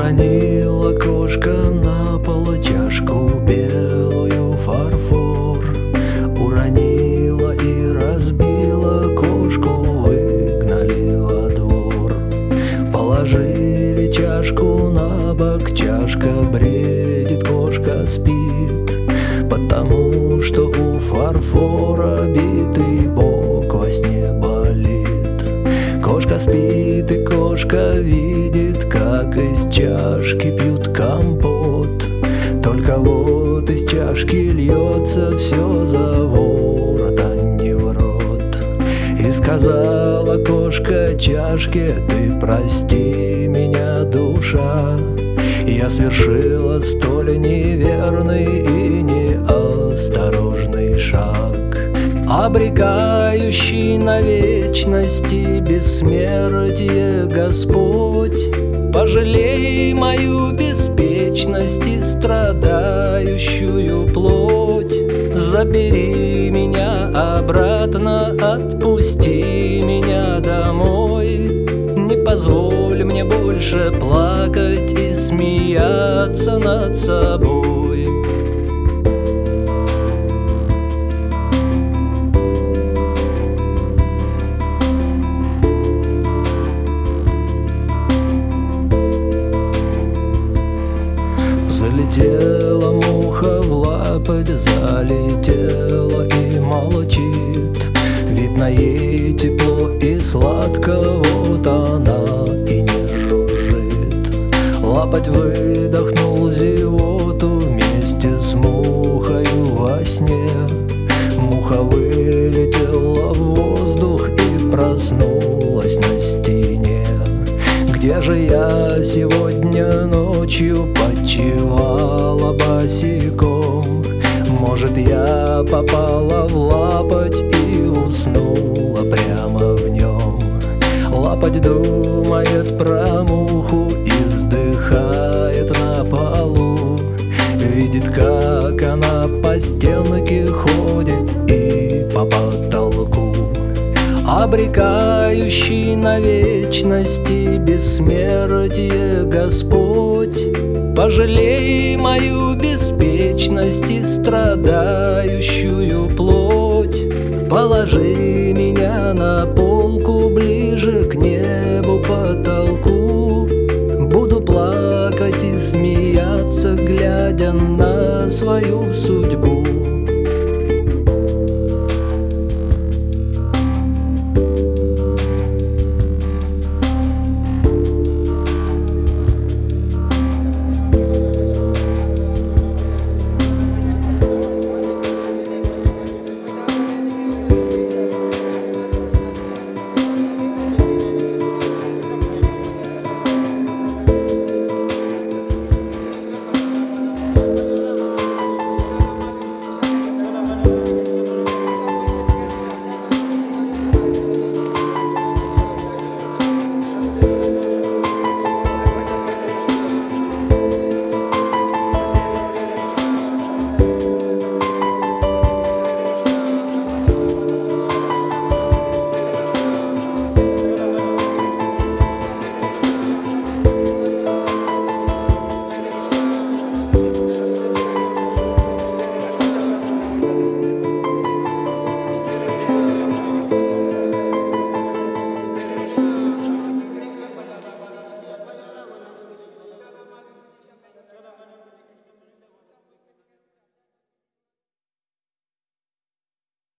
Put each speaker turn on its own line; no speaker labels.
Уронила кошка на пол чашку белую фарфор. Уронила и разбила кошку, выгнали во двор. Положили чашку на бок, чашка бредит, кошка спит, потому что у фарфора битый бок во сне болит. Кошка спит, и кошка видит, как из чашки пьют компот. Только вот из чашки льется все за ворот, а не в рот. И сказала кошка чашке: ты прости меня, душа, я совершила столь неверный и неосторожный шаг, обрекающий на вечности бессмертие Господь. Пожалей мою беспечность и страдающую плоть. Забери меня обратно, отпусти меня домой. Не позволь мне больше плакать и смеяться над собой. Залетела муха в лапоть, залетела и молчит. Видно, ей тепло и сладко, вот она и не жужжит. Лапоть выдохнул зевоту вместе с мухою во сне. Муха вылетела в воздух и проснулась на стене. Где же я сегодня ночью почивала босиком? Может, я попала в лапоть и уснула прямо в нем. Лапоть думает про муху и вздыхает на полу. Видит, как она по стенке ходит и по потолку, обрекающий на вечности бессмертие Господь. Пожалей мою беспечность и страдающую плоть. Положи меня на полку ближе к небу, потолку. Буду плакать и смеяться, глядя на свою судьбу.